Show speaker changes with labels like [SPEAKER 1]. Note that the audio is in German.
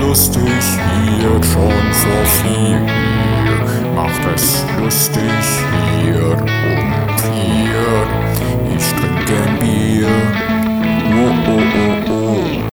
[SPEAKER 1] lustig hier, schon so viel. Macht es lustig hier und hier. Ich trinke ein Bier. Oh, oh, oh.